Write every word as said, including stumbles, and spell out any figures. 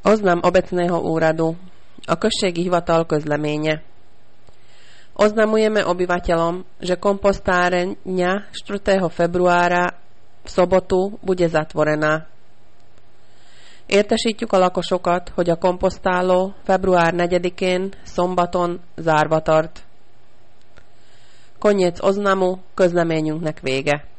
Oznam obecného úradu. A községi hivatal közleménye. Oznamujeme obyvateľom, že kompostárňa štvrtého februára v sobotu bude zatvorená. Értesítjük a lakosokat, hogy a komposztáló február negyedikén szombaton zárva tart. Koniec oznamu, közleményünknek vége.